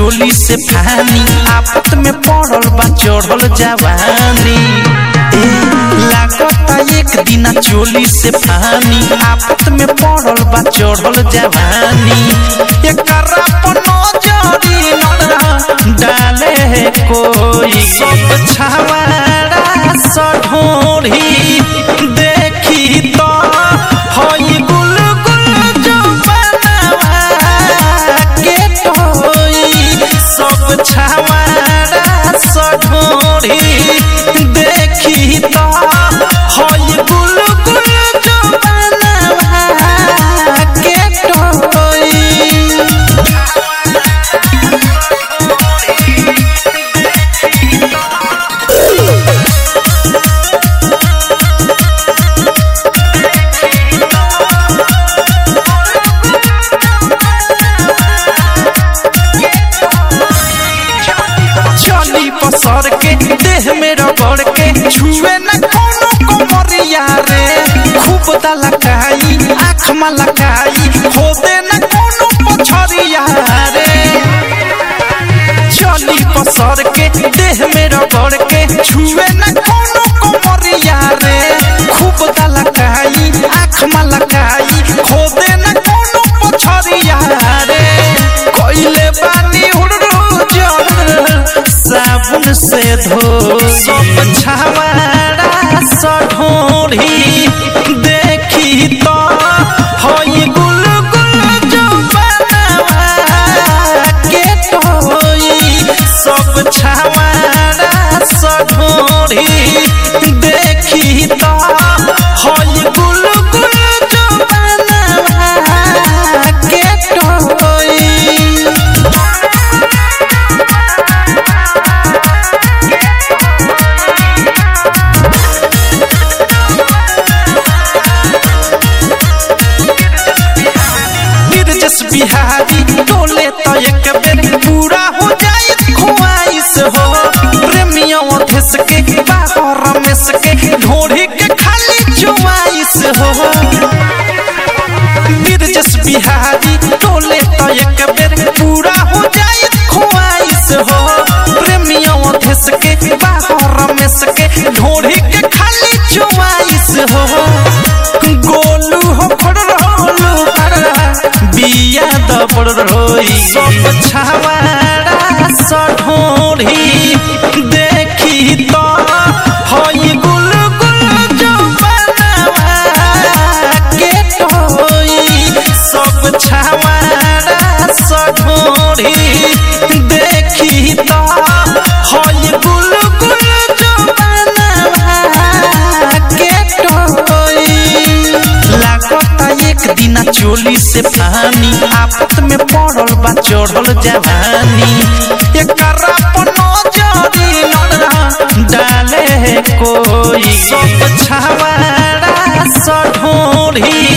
चोली से पानी आफत में पड़ल बा चढ़ल जवानी लागता एक दिन चोली से पानी आफत में पड़ल बा चढ़ल जवानी एकरा पर नजरी न डाले कोई सब छावाड़ा सढोरी देखी तो होई गुल गुल जो बनवा के टोई सब छावाड़ा सढोरी देखी तो होई गुल गुल जो बनवा के टोई पसर के देह में रगड़ के छुए न कोनो कमरिया रे खूब दलकाई आँख में लकाई खोदे न कोनो पछरिया रे चली पसर के देह में रगड़ के छुए न कोनो कमरिया रे खूब दलकाई आँख में लकाई खोदे न कोनो पछरिया रे कोइले बानी साबुन से धो सब छावाड़ा सढोरी देखी तो होई गुल गुल जो बनवा के टोई सब छावाड़ा सढोरी देखी तो होई गुल गुल जो बनवा के टोई बिहारी टोले तो एक बेर पूरा हो जाए ख्वाहिश हो प्रेमियों देश के बाहर रमेश के ढोढ़ी के खाली चुवाइश हो बिरजस बिहारी टोले तो एक बेर पूरा हो जाए ख्वाहिश हो प्रेमियों देश के बाहर रमेश के ढोढ़ी के खाली चुवाइश हो गोलू हो बिया दबड़ रोई सब छावाड़ा सढोरी देखी तो होई गुल गुल जो बनवा के टोई सब छावाड़ा सढोरी देखी तो होई गुल गुल जो बनवा के टोई लागता एक दिन चोली से पानी आफत में पड़ल बा चढ़ल जवानी एकरा पर नजरी न डाले कोई सब छावाड़ा सढोरी